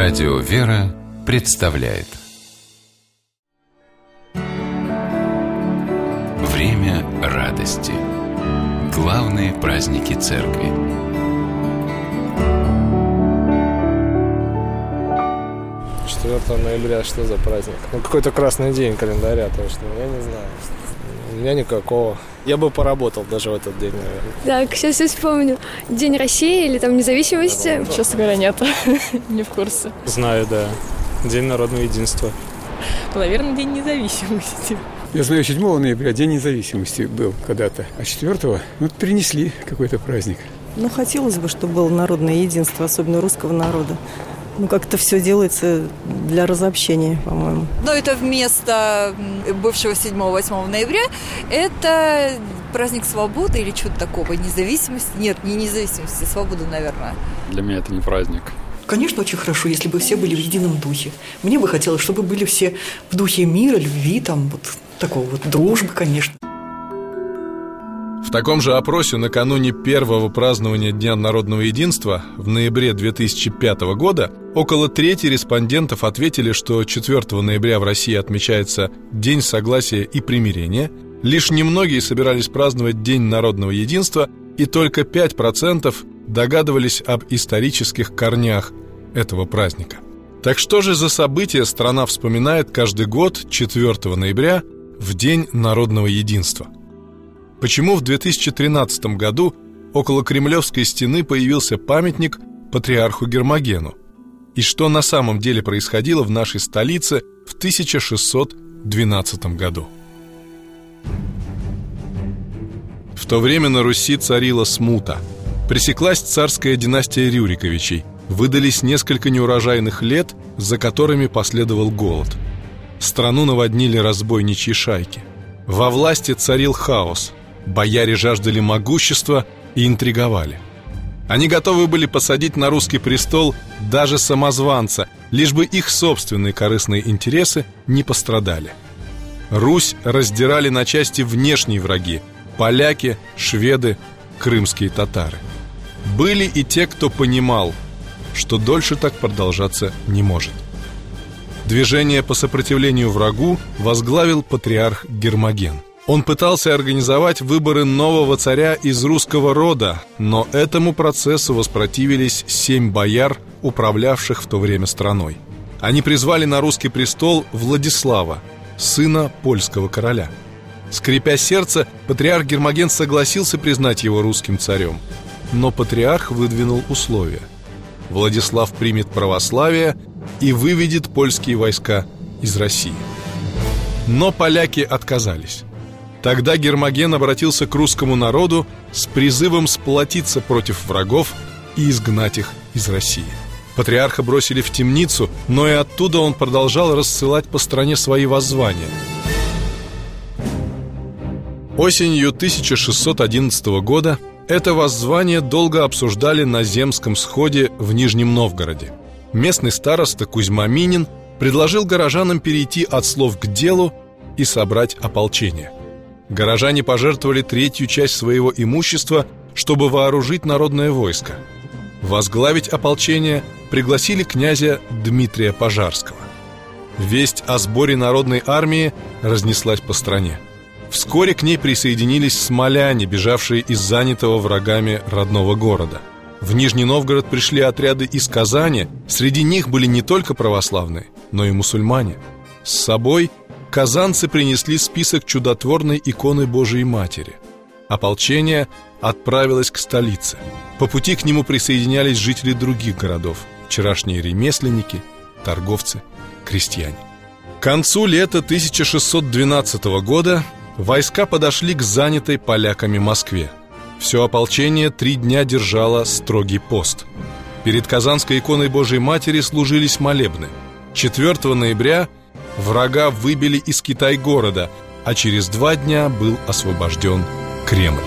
Радио «Вера» представляет Время радости. Главные праздники Церкви. Ноября что за праздник? Какой-то красный день календаря, точно. Я не знаю. У меня никакого. Я бы поработал даже в этот день, наверное. Так, сейчас я вспомню. День России или там независимости? Честно говоря, нет. Не в курсе. Знаю, да. День народного единства. Наверное, День независимости. Я знаю, 7 ноября День независимости был когда-то, а 4-го перенесли какой-то праздник. Хотелось бы, чтобы было народное единство, особенно русского народа. Как-то все делается для разобщения, по-моему. Но это вместо бывшего 7-8 ноября. Это праздник свободы или что-то такого, независимости. Нет, не независимости, свободы, наверное. Для меня это не праздник. Конечно, очень хорошо, если бы все были в едином духе. Мне бы хотелось, чтобы были все в духе мира, любви, такого дружбы, конечно. В таком же опросе накануне первого празднования Дня народного единства в ноябре 2005 года около трети респондентов ответили, что 4 ноября в России отмечается День согласия и примирения. Лишь немногие собирались праздновать День народного единства, и только 5% догадывались об исторических корнях этого праздника. Так что же за события страна вспоминает каждый год 4 ноября в День народного единства? Почему в 2013 году около Кремлевской стены появился памятник патриарху Гермогену? И что на самом деле происходило в нашей столице в 1612 году? В то время на Руси царила смута. Пресеклась царская династия Рюриковичей. Выдались несколько неурожайных лет, за которыми последовал голод. Страну наводнили разбойничьи шайки. Во власти царил хаос. Бояре жаждали могущества и интриговали. Они готовы были посадить на русский престол даже самозванца, лишь бы их собственные корыстные интересы не пострадали. Русь раздирали на части внешние враги – поляки, шведы, крымские татары. Были и те, кто понимал, что дольше так продолжаться не может. Движение по сопротивлению врагу возглавил патриарх Гермоген. Он пытался организовать выборы нового царя из русского рода, но этому процессу воспротивились 7 бояр, управлявших в то время страной. Они призвали на русский престол Владислава, сына польского короля. Скрипя сердце, патриарх Гермоген согласился признать его русским царем. Но патриарх выдвинул условия. Владислав примет православие и выведет польские войска из России. Но поляки отказались. Тогда Гермоген обратился к русскому народу с призывом сплотиться против врагов и изгнать их из России. Патриарха бросили в темницу, но и оттуда он продолжал рассылать по стране свои воззвания. Осенью 1611 года это воззвание долго обсуждали на земском сходе в Нижнем Новгороде. Местный староста Кузьма Минин предложил горожанам перейти от слов к делу и собрать ополчение. Горожане пожертвовали 1/3 часть своего имущества, чтобы вооружить народное войско. Возглавить ополчение пригласили князя Дмитрия Пожарского. Весть о сборе народной армии разнеслась по стране. Вскоре к ней присоединились смоляне, бежавшие из занятого врагами родного города. В Нижний Новгород пришли отряды из Казани. Среди них были не только православные, но и мусульмане. С собой казанцы принесли список чудотворной иконы Божией Матери. Ополчение отправилось к столице. По пути к нему присоединялись жители других городов: вчерашние ремесленники, торговцы, крестьяне. К концу лета 1612 года войска подошли к занятой поляками Москве. Все ополчение 3 дня держало строгий пост. Перед Казанской иконой Божией Матери служились молебны. 4 ноября врага выбили из Китай-города, а через 2 дня был освобожден Кремль.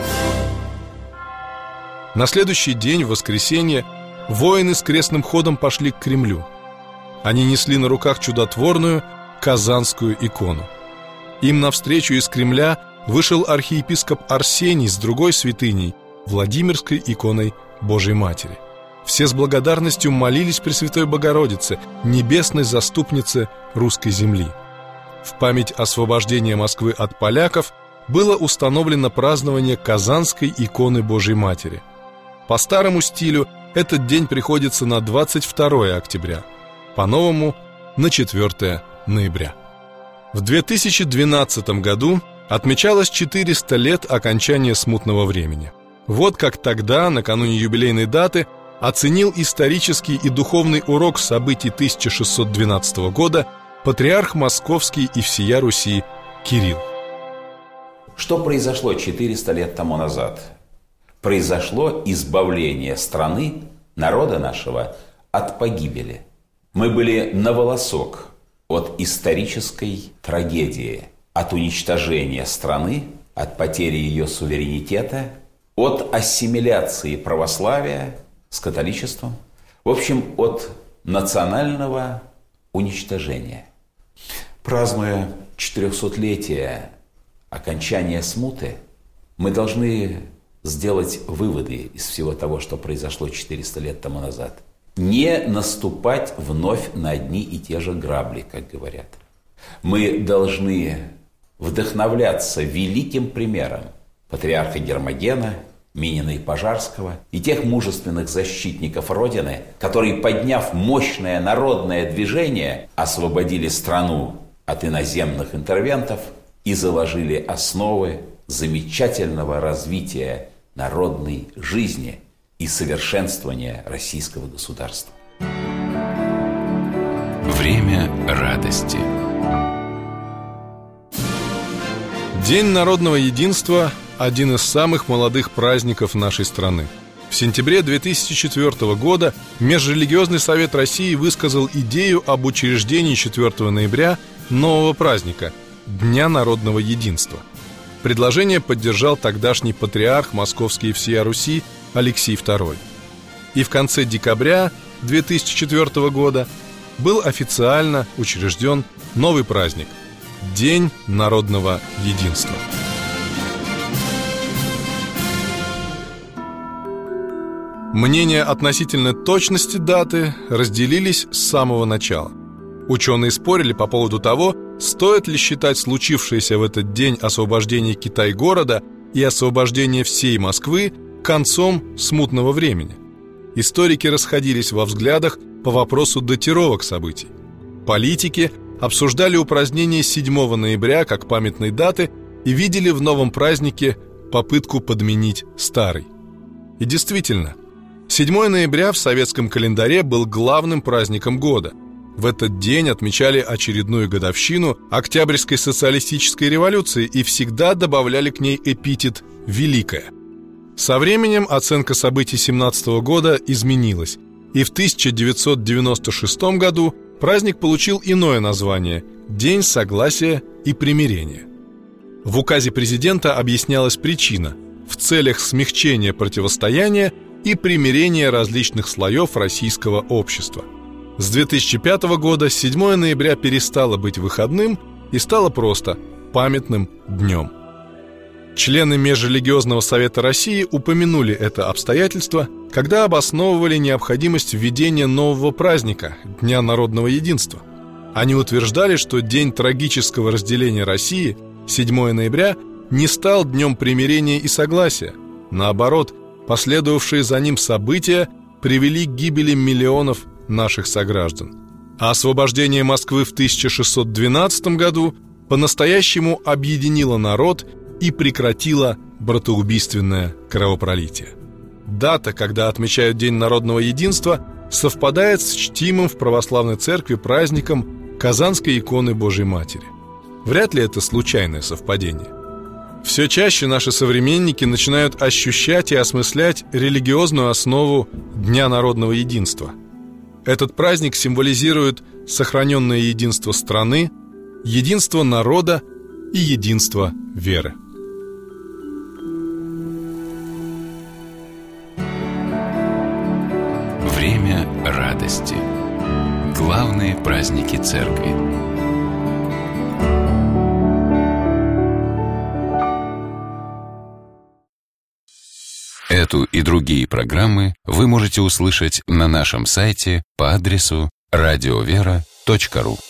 На следующий день, в воскресенье, воины с крестным ходом пошли к Кремлю. Они несли на руках чудотворную Казанскую икону. Им навстречу из Кремля вышел архиепископ Арсений с другой святыней, Владимирской иконой Божией Матери. все с благодарностью молились Пресвятой Богородице, небесной заступнице русской земли. В память освобождения Москвы от поляков было установлено празднование Казанской иконы Божьей Матери. По старому стилю этот день приходится на 22 октября, по-новому на 4 ноября. В 2012 году отмечалось 400 лет окончания смутного времени. Вот как тогда, накануне юбилейной даты, оценил исторический и духовный урок событий 1612 года патриарх Московский и всея Руси Кирилл. Что произошло 400 лет тому назад? Произошло избавление страны, народа нашего, от погибели. Мы были на волосок от исторической трагедии, от уничтожения страны, от потери ее суверенитета, от ассимиляции православия с католичеством, в общем, от национального уничтожения. Празднуя 400-летие окончания смуты, мы должны сделать выводы из всего того, что произошло 400 лет тому назад. Не наступать вновь на одни и те же грабли, как говорят. Мы должны вдохновляться великим примером патриарха Гермогена, Минина и Пожарского и тех мужественных защитников Родины, которые, подняв мощное народное движение, освободили страну от иноземных интервентов и заложили основы замечательного развития народной жизни и совершенствования российского государства. Время радости. День народного единства – один из самых молодых праздников нашей страны. В сентябре 2004 года Межрелигиозный совет России высказал идею об учреждении 4 ноября нового праздника – Дня народного единства. Предложение поддержал тогдашний патриарх Московский и всея Руси Алексий II. И в конце декабря 2004 года был официально учрежден новый праздник – День народного единства. Мнения относительно точности даты разделились с самого начала. Ученые спорили по поводу того, стоит ли считать случившееся в этот день освобождение Китай-города и освобождение всей Москвы концом смутного времени. Историки расходились во взглядах по вопросу датировок событий. Политики обсуждали упразднение 7 ноября как памятной даты и видели в новом празднике попытку подменить старый. И действительно, 7 ноября в советском календаре был главным праздником года. В этот день отмечали очередную годовщину Октябрьской социалистической революции и всегда добавляли к ней эпитет «Великая». Со временем оценка событий 17 года изменилась, и в 1996 году праздник получил иное название – День согласия и примирения. В указе президента объяснялась причина – в целях смягчения противостояния и примирения различных слоев российского общества. С 2005 года 7 ноября перестало быть выходным и стало просто памятным днем. Члены Межрелигиозного совета России упомянули это обстоятельство, когда обосновывали необходимость введения нового праздника – Дня народного единства. Они утверждали, что день трагического разделения России, 7 ноября, не стал днем примирения и согласия. Наоборот, последовавшие за ним события привели к гибели миллионов наших сограждан. А освобождение Москвы в 1612 году по-настоящему объединило народ и прекратило братоубийственное кровопролитие. Дата, когда отмечают День народного единства, совпадает с чтимым в православной церкви праздником Казанской иконы Божьей Матери. Вряд ли это случайное совпадение. Все чаще наши современники начинают ощущать и осмыслять религиозную основу Дня народного единства. Этот праздник символизирует сохраненное единство страны, единство народа и единство веры. Время радости. Главные праздники церкви. Эту и другие программы вы можете услышать на нашем сайте по адресу radiovera.ru.